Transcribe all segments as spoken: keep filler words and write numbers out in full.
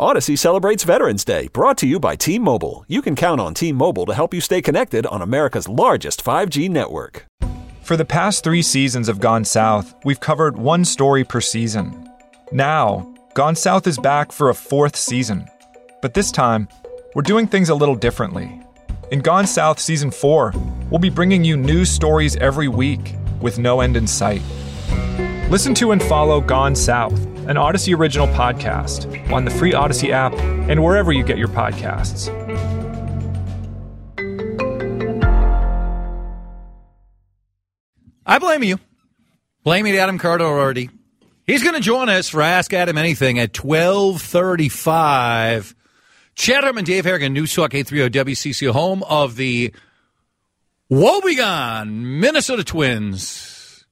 Odyssey celebrates Veterans Day, brought to you by T-Mobile. You can count on T-Mobile to help you stay connected on America's largest five G network. For the past three seasons of Gone South, we've covered one story per season. Now, Gone South is back for a fourth season. But this time, we're doing things a little differently. In Gone South Season four, we'll be bringing you new stories every week with no end in sight. Listen to and follow Gone South, an Odyssey original podcast, on the free Odyssey app and wherever you get your podcasts. I blame you. Blaming Adam Carter. He's going to join us for Ask Adam Anything at twelve thirty-five. Chatham and Dave Harrigan, News Talk eight thirty W C C, home of the woebegone Minnesota Twins.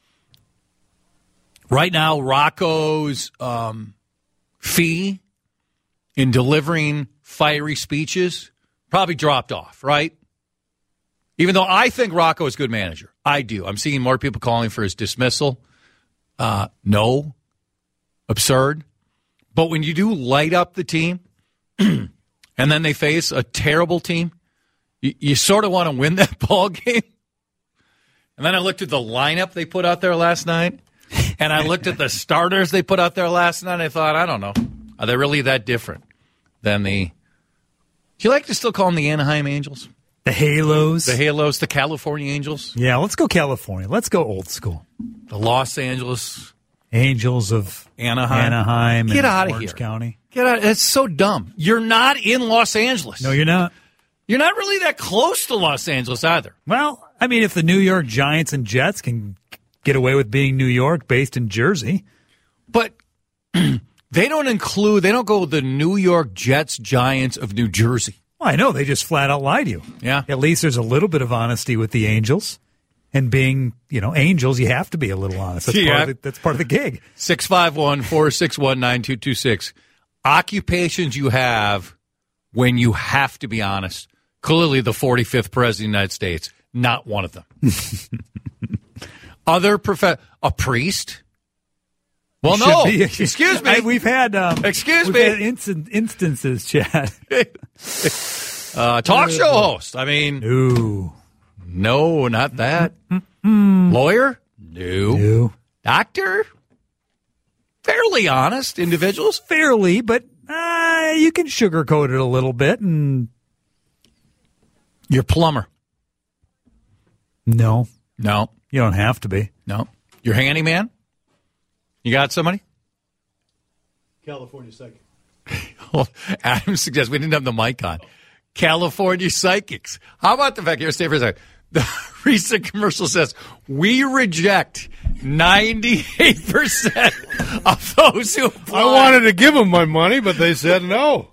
Right now, Rocco's um, fee in delivering fiery speeches probably dropped off, right? Even though I think Rocco is a good manager. I do. I'm seeing more people calling for his dismissal. Uh, no. Absurd. But when you do light up the team and then they face a terrible team, you, you sort of want to win that ball game. And then I looked at the lineup they put out there last night, and I looked at the starters they put out there last night, and I thought, I don't know. Are they really that different than the – do you like to still call them the Anaheim Angels? The Halos. The Halos, the California Angels. Yeah, let's go California. Let's go old school. The Los Angeles Angels of Anaheim. Anaheim. Get and out of Orange here. County. Get out. It's so dumb. You're not in Los Angeles. No, you're not. You're not really that close to Los Angeles either. Well, I mean, if the New York Giants and Jets can get away with being New York based in Jersey. But they don't include, they don't go the New York Jets Giants of New Jersey. I know, they just flat out lie to you. Yeah. At least there's a little bit of honesty with the Angels. And being, you know, Angels, you have to be a little honest. That's, yeah. part, of the, that's part of the gig. six five one, four six one, nine two two six. Occupations you have when you have to be honest. Clearly the forty-fifth president of the United States, not one of them. Other prof- a priest? Well, Should no. be. Excuse me. I, we've had um, Excuse we've me. had instant, instances, Chad. uh, talk show host. I mean, Ooh. no, not that. Lawyer? No. No. Doctor? Fairly honest individuals. Fairly, but uh, you can sugarcoat it a little bit. And Your plumber? no, No. you don't have to be. No. Your handyman? You got somebody? California Psychic. Well, Adam suggests we didn't have the mic on. California Psychics. How about the fact, here, stay for a second. The recent commercial says, we reject ninety-eight percent of those who apply. I wanted to give them my money, but they said no.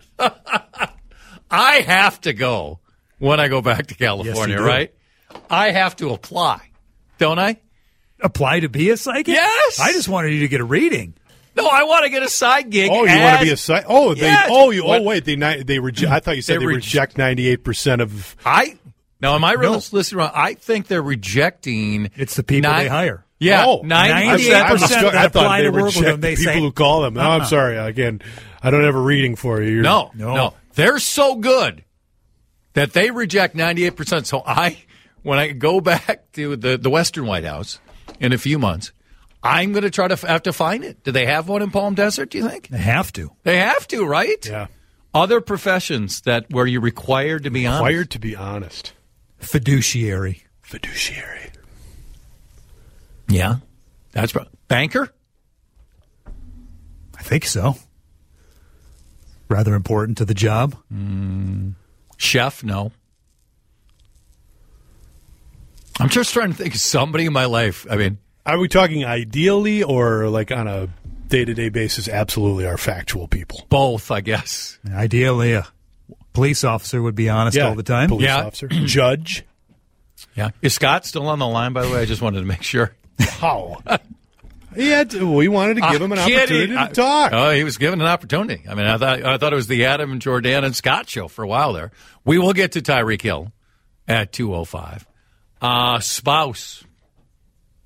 I have to go when I go back to California, do. right? I have to apply, don't I? Apply to be a psychic? Yes. I just wanted you to get a reading. No, I want to get a side gig. Oh, you as- want to be a site? Oh, they. Yes. Oh, you. What- Oh, wait. They. ni- They reject. I thought you said They they, rej- reject ninety-eight percent of. I now am I really No. listening wrong? I think they're rejecting. It's the people Nine- they hire. Yeah, Oh, ninety-eight I'm percent still- that I thought apply they to work with reject them, they the people say- who call them. No, I'm Uh-uh. sorry. Again, I don't have a reading for you. You're, No, No. no, they're so good that they reject ninety-eight percent. So I, when I go back to the, the Western White House in a few months, I'm going to try to f- have to find it. Do they have one in Palm Desert, do you think? They have to. They have to, right? Yeah. Other professions that where you're required to be honest. Required to be honest. Fiduciary. Fiduciary. Yeah. That's pro- banker? I think so. Rather important to the job. Chef? No. I'm just trying to think of somebody in my life. I mean, Are we talking ideally or like on a day-to-day basis? Absolutely, are factual people. both, I guess. Ideally, a police officer would be honest all the time. Police Yeah. officer, judge. Yeah. Is Scott still on the line, by the way? I just wanted to make sure. How? He had to, we wanted to give him an I'm kidding. opportunity to I- talk. Oh, he was given an opportunity. I mean, I thought I thought it was the Adam and Jordan and Scott show for a while there. We will get to Tyreek Hill at two oh five. Uh, spouse.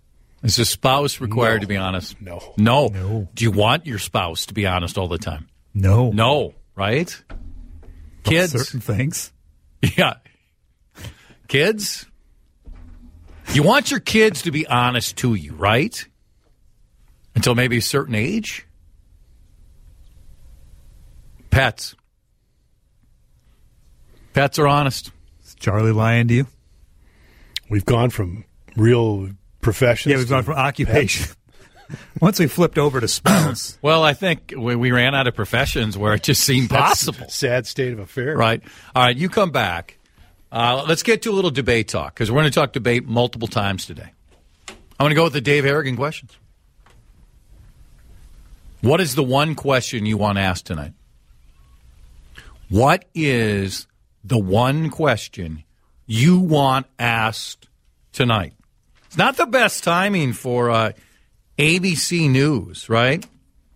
Is a spouse required No. to be honest? No. no. No. Do you want your spouse to be honest all the time? No. No, right? Kids. Certain things. Yeah. Kids, you want your kids to be honest to you, right? Until maybe a certain age. Pets. Pets are honest. Is Charlie lying to you? We've gone from real professions. Yeah, we've gone from occupation. Once we flipped over to spouse. Well, I think we, we ran out of professions where it just seemed possible. Sad state of affairs. Right. All right, you come back. Uh, let's get to a little debate talk, because we're going to talk debate multiple times today. I'm going to go with the Dave Harrigan questions. What is the one question you want asked tonight? What is the one question you want asked tonight? It's not the best timing for uh, A B C News, right?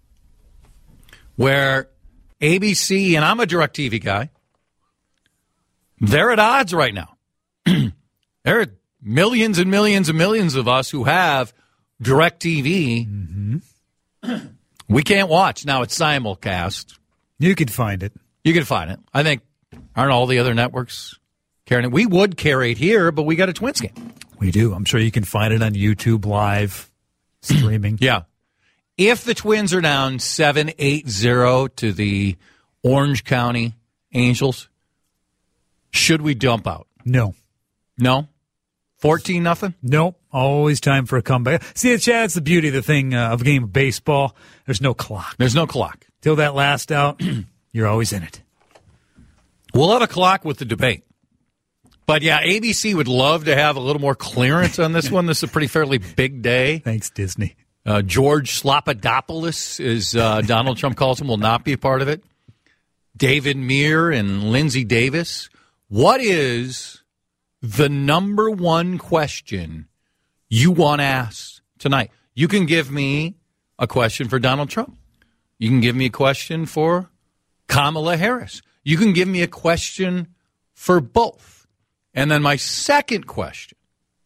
Where A B C, and I'm a DirecTV guy, they're at odds right now. There are millions and millions and millions of us who have DirecTV. Mm-hmm. We can't watch. Now it's simulcast. You can find it. You can find it. I think, aren't all the other networks carrying it? We would carry it here, but we got a Twins game. We do. I'm sure you can find it on YouTube live streaming. Yeah. If the Twins are down seven eight zero to the Orange County Angels, should we dump out? No. No? fourteen nothing? Nope. Always time for a comeback. See, Chad, it's the beauty of the thing uh, of a game of baseball. There's no clock. There's no clock. Till that last out, you're always in it. We'll have a clock with the debate. But, yeah, A B C would love to have a little more clearance on this one. This is a pretty fairly big day. Thanks, Disney. Uh, George Slopadopoulos, as uh, Donald Trump calls him, will not be a part of it. David Meir and Lindsey Davis. What is the number one question you want asked tonight? You can give me a question for Donald Trump. You can give me a question for Kamala Harris. You can give me a question for both. And then my second question,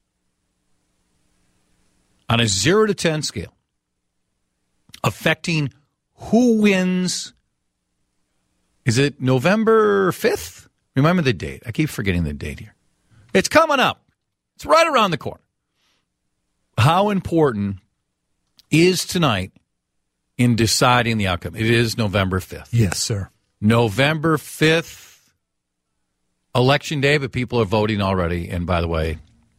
on a zero to ten scale, affecting who wins, is it November fifth? Remember the date. I keep forgetting the date here. It's coming up. It's right around the corner. How important is tonight in deciding the outcome? It is November fifth. Yes, sir. November fifth, Election Day, but people are voting already. And by the way,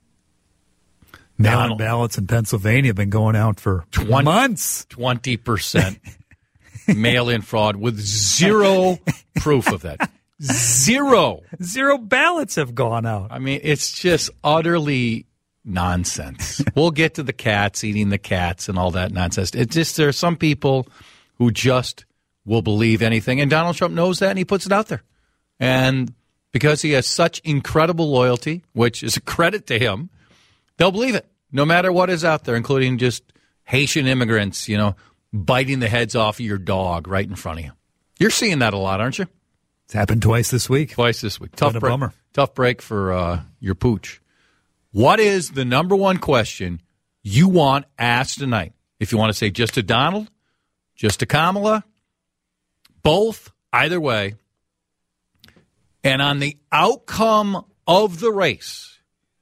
mail-in ballots in Pennsylvania have been going out for twenty months. twenty percent mail-in fraud with zero proof of that. Zero. Zero ballots have gone out. I mean, it's just utterly nonsense. We'll get to the cats eating the cats and all that nonsense. It's just there are some people who just will believe anything, and Donald Trump knows that, and he puts it out there. And because he has such incredible loyalty, which is a credit to him, they'll believe it, no matter what is out there, including just Haitian immigrants, you know, biting the heads off of your dog right in front of you. You're seeing that a lot, aren't you? It's happened twice this week. Twice this week. Tough a break. Bummer. Tough break for uh, your pooch. What is the number one question you want asked tonight? If you want to say just to Donald, just to Kamala, both, either way. And on the outcome of the race,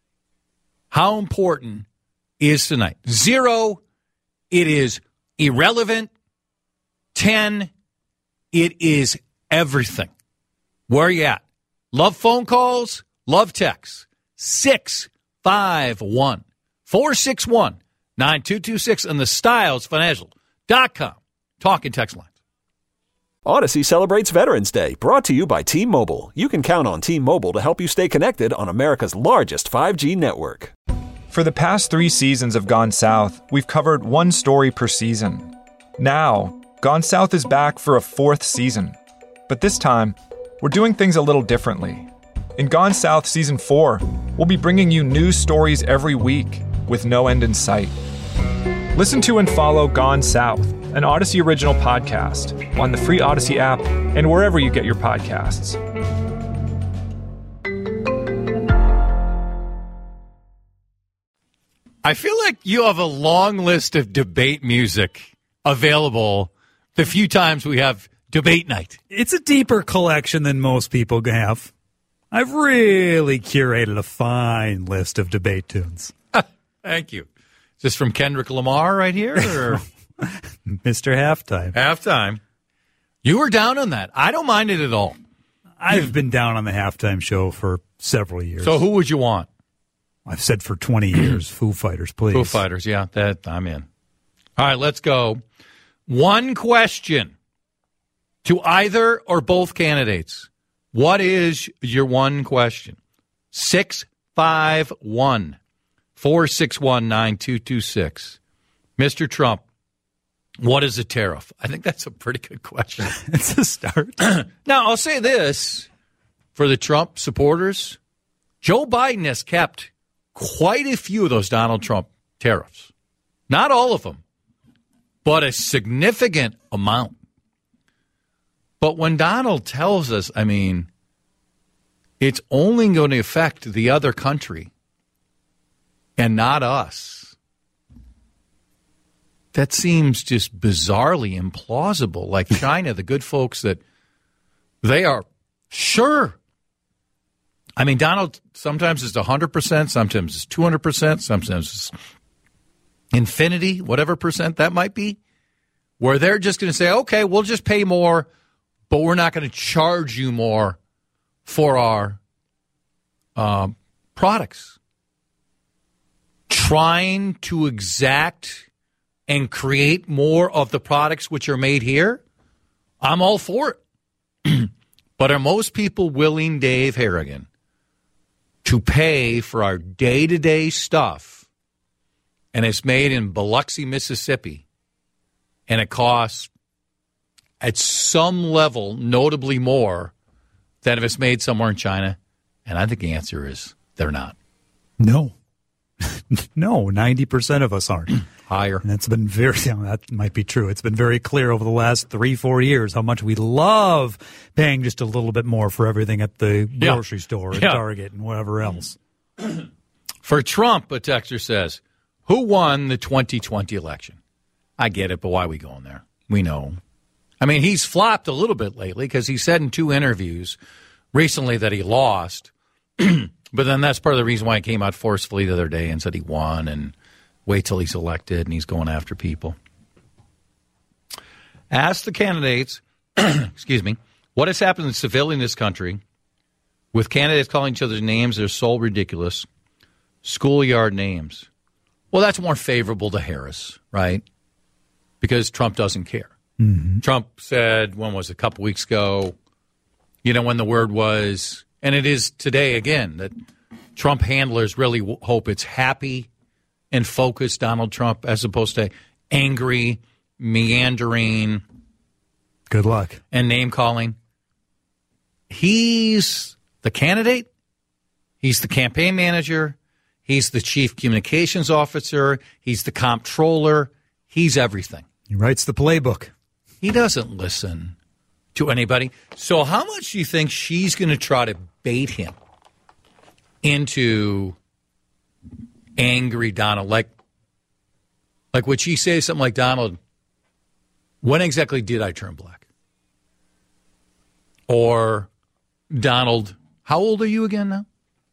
how important is tonight? Zero, it is irrelevant. Ten, it is everything. Where are you at? Love phone calls, love texts. six five one, four six one, nine two two six and the styles financial dot com. Talk and text lines. Odyssey celebrates Veterans Day, brought to you by T-Mobile. You can count on T-Mobile to help you stay connected on America's largest five G network. For the past three seasons of Gone South, we've covered one story per season. Now, Gone South is back for a fourth season. But this time, we're doing things a little differently. In Gone South Season four, we'll be bringing you news stories every week with no end in sight. Listen to and follow Gone South, an Odyssey original podcast, on the free Odyssey app and wherever you get your podcasts. I feel like you have a long list of debate music available the few times we have debate night. It's a deeper collection than most people have. I've really curated a fine list of debate tunes. Thank you. Is this from Kendrick Lamar right here? Or? Mister Halftime. Halftime. You were down on that. I don't mind it at all. I've been down on the halftime show for several years. So who would you want? I've said for twenty years, Foo Fighters, please. Foo Fighters, yeah, that I'm in. All right, let's go. One question to either or both candidates. What is your one question? six five one, four six one, nine two two six. Mister Trump, what is a tariff? I think that's a pretty good question. It's a start. Now, I'll say this for the Trump supporters. Joe Biden has kept quite a few of those Donald Trump tariffs. Not all of them, but a significant amount. But when Donald tells us, I mean, it's only going to affect the other country and not us. That seems just bizarrely implausible. Like China, the good folks that they are sure. I mean, Donald sometimes is one hundred percent, sometimes it's two hundred percent, sometimes it's infinity, whatever percent that might be, where they're just going to say, okay, we'll just pay more, but we're not going to charge you more for our um, products. Trying to exact and create more of the products which are made here, I'm all for it. But are most people willing, Dave Harrigan, to pay for our day-to-day stuff, and it's made in Biloxi, Mississippi, and it costs at some level notably more than if it's made somewhere in China? And I think the answer is they're not. No. No, ninety percent of us aren't. Higher. And it's been very, you know, that might be true. It's been very clear over the last three, four years how much we love paying just a little bit more for everything at the Yeah. grocery store and Yeah. Target and whatever else. For Trump, a texter says, who won the twenty twenty election? I get it, but why are we going there? We know. I mean, he's flopped a little bit lately because he said in two interviews recently that he lost. But then that's part of the reason why he came out forcefully the other day and said he won and wait till he's elected and he's going after people. Ask the candidates, excuse me, what has happened in civility in this country with candidates calling each other's names that are so ridiculous, schoolyard names. Well, that's more favorable to Harris, right? Because Trump doesn't care. Mm-hmm. Trump said, when was it, a couple weeks ago, you know, when the word was, and it is today again, that Trump handlers really w- hope it's happy and focused Donald Trump as opposed to angry, meandering. Good luck. And name-calling. He's the candidate. He's the campaign manager. He's the chief communications officer. He's the comptroller. He's everything. He writes the playbook. He doesn't listen to anybody. So how much do you think she's going to try to bait him into angry Donald? Like, like would she say something like, Donald, when exactly did I turn black? Or, Donald, how old are you again now?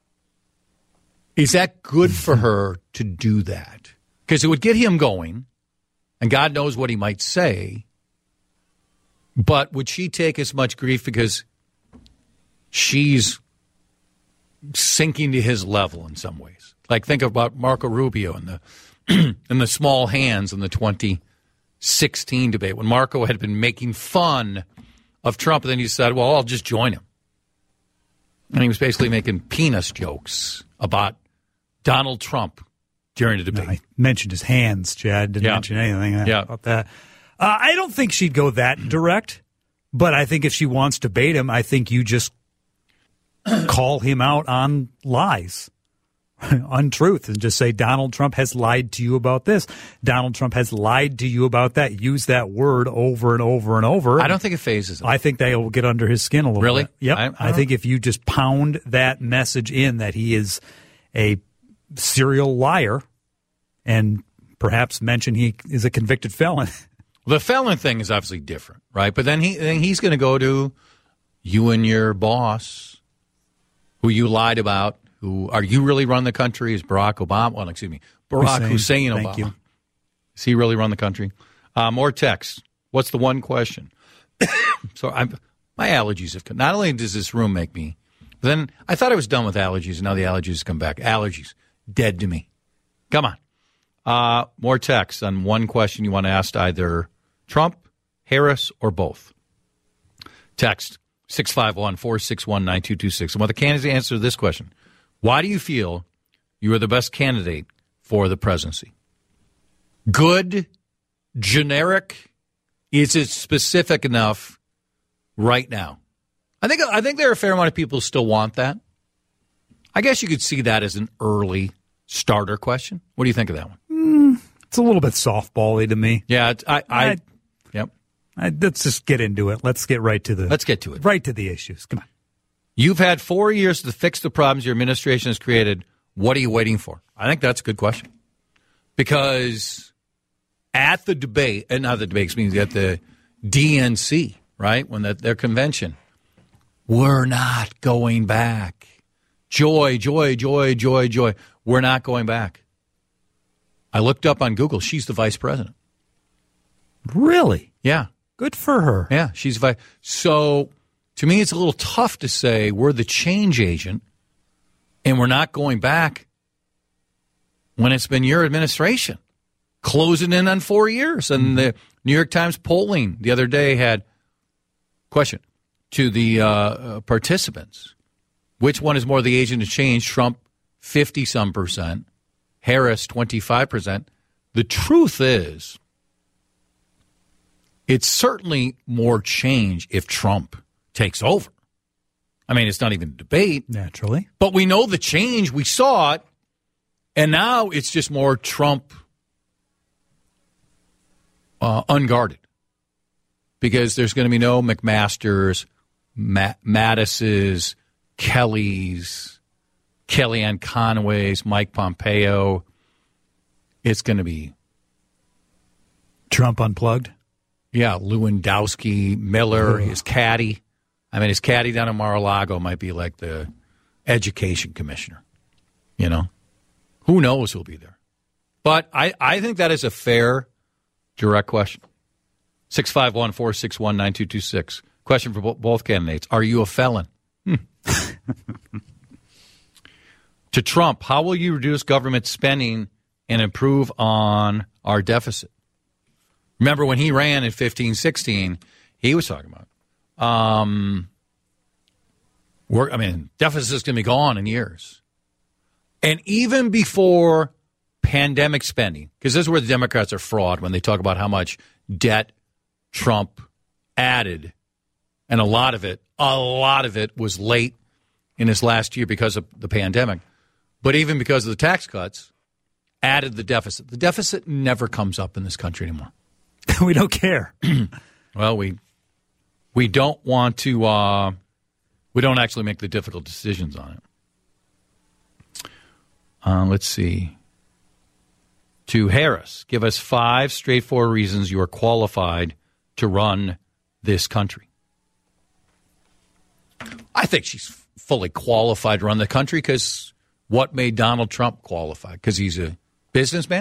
Is that good for her to do that? Because it would get him going, and God knows what he might say. But would she take as much grief because she's sinking to his level in some ways? Like, think about Marco Rubio and the and the small hands in the twenty sixteen debate when Marco had been making fun of Trump, and then he said, well, I'll just join him. And he was basically making penis jokes about Donald Trump during the debate. No, I mentioned his hands, Chad. Didn't Yeah. mention anything Yeah. about that. Uh, I don't think she'd go that direct, but I think if she wants to bait him, I think you just call him out on lies, untruth, and just say, Donald Trump has lied to you about this. Donald Trump has lied to you about that. Use that word over and over and over. I don't think it phases him. I think they will get under his skin a little Really? bit. Yep. I- I, I think if you just pound that message in that he is a serial liar and perhaps mention he is a convicted felon. The felon thing is obviously different, right? But then he then he's going to go to you and your boss, who you lied about. Who are you really run the country? Is Barack Obama? Well, excuse me, Barack Hussein, Hussein Obama. Thank you. Does he really run the country? Uh, more texts. What's the one question? so I'm, my allergies have come. Not only does this room make me, but then I thought I was done with allergies, and now the allergies come back. Allergies, dead to me. Come on. Uh, more texts on one question you want to ask either Trump, Harris, or both. Text six five one, four six one, nine two two six. And while the candidates answer this question, why do you feel you are the best candidate for the presidency? Good, generic, is it specific enough right now? I think I think there are a fair amount of people who still want that. I guess you could see that as an early starter question. What do you think of that one? Mm, it's a little bit softball-y to me. Yeah, it's, I, I, I, yep. I, let's just get into it. Let's get right to the. Let's get to it. Right to the issues. Come on. You've had four years to fix the problems your administration has created. What are you waiting for? I think that's a good question. Because at the debate, and not the debate, means at the D N C, right, when the, their convention, we're not going back. Joy, joy, joy, joy, joy. We're not going back. I looked up on Google. She's the vice president. Really? Yeah. Good for her. Yeah, she's vice. So to me, it's a little tough to say we're the change agent and we're not going back when it's been your administration closing in on four years. And the New York Times polling the other day had question to the uh, participants. Which one is more the agent of change? Trump, fifty-some percent. Harris, twenty-five percent. The truth is, it's certainly more change if Trump takes over. I mean, it's not even a debate. Naturally. But we know the change. We saw it. And now it's just more Trump uh, unguarded. Because there's going to be no McMasters, Ma- Mattis's, Kelly's, Kellyanne Conway's, Mike Pompeo. It's going to be Trump unplugged. Yeah, Lewandowski, Miller, his caddy. I mean, his caddy down in Mar-a-Lago might be like the education commissioner. You know? Who knows who'll be there? But I, I think that is a fair, direct question. six five one, four six one, nine two two six. Question for bo- both candidates. Are you a felon? Hmm. To Trump, how will you reduce government spending and improve on our deficit? Remember when he ran in fifteen sixteen, he was talking about, um, work, I mean, deficit's going to be gone in years. And even before pandemic spending, because this is where the Democrats are fraud when they talk about how much debt Trump added. And a lot of it, a lot of it was late in his last year because of the pandemic. But even because of the tax cuts, added the deficit. The deficit never comes up in this country anymore. We don't care. Well, we we don't want to, uh, we don't actually make the difficult decisions on it. Uh, let's see. To Harris, give us five straightforward reasons you are qualified to run this country. I think she's fully qualified to run the country because what made Donald Trump qualified? Because he's a businessman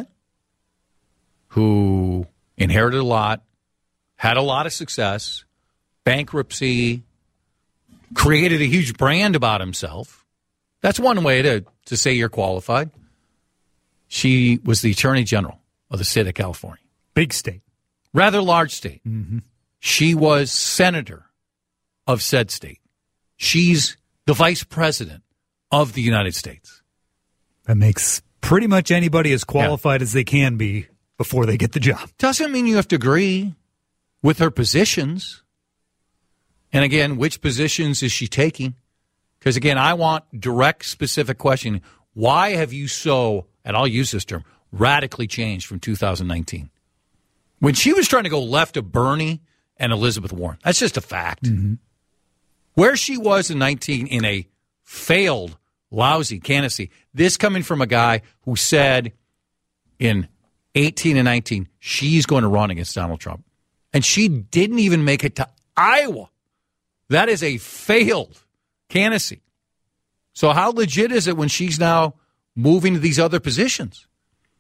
who inherited a lot, had a lot of success, bankruptcy, created a huge brand about himself. That's one way to, to say you're qualified. She was the attorney general of the state of California. Big state. Rather large state. Mm-hmm. She was senator of said state. She's the vice president of the United States. That makes pretty much anybody as qualified yeah. as they can be before they get the job. Doesn't mean you have to agree with her positions. And again, which positions is she taking? Because again, I want direct, specific question. Why have you so, and I'll use this term, radically changed from two thousand nineteen? When she was trying to go left of Bernie and Elizabeth Warren. That's just a fact. Mm-hmm. Where she was in nineteen in a failed, lousy candidacy. This coming from a guy who said in eighteen and nineteen, she's going to run against Donald Trump. And she didn't even make it to Iowa. That is a failed candidacy. So how legit is it when she's now moving to these other positions?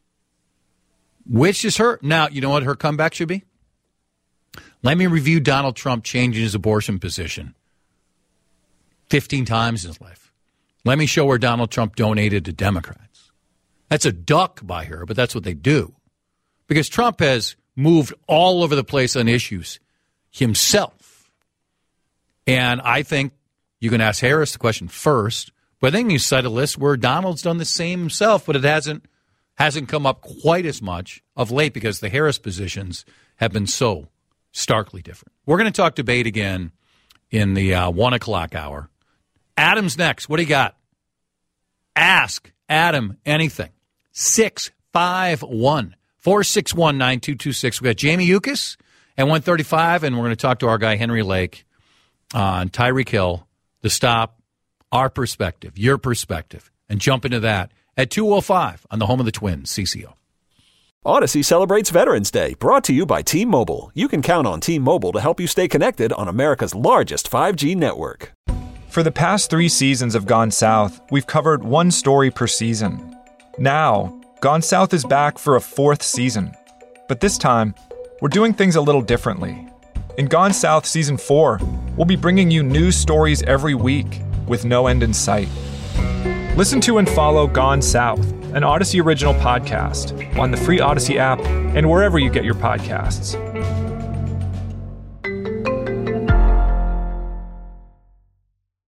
Which is her. Now, you know what her comeback should be? Let me review Donald Trump changing his abortion position fifteen times in his life. Let me show where Donald Trump donated to Democrats. That's a duck by her, but that's what they do. Because Trump has moved all over the place on issues himself. And I think you can ask Harris the question first, but then you cite a list where Donald's done the same himself, but it hasn't hasn't come up quite as much of late because the Harris positions have been so starkly different. We're going to talk debate again in the uh, one o'clock hour. Adam's next. What do you got? Ask Adam anything. six five one, four six one, nine two two six. We got Jamie Yukas at one thirty-five, and we're going to talk to our guy Henry Lake on Tyreek Hill, the stop, our perspective, your perspective, and jump into that at two oh five on the home of the Twins, C C O. Odyssey celebrates Veterans Day, brought to you by T-Mobile. You can count on T-Mobile to help you stay connected on America's largest five G network. For the past three seasons of Gone South, we've covered one story per season. Now, Gone South is back for a fourth season. But this time, we're doing things a little differently. In Gone South Season four, we'll be bringing you new stories every week with no end in sight. Listen to and follow Gone South, an Odyssey original podcast, on the free Odyssey app and wherever you get your podcasts.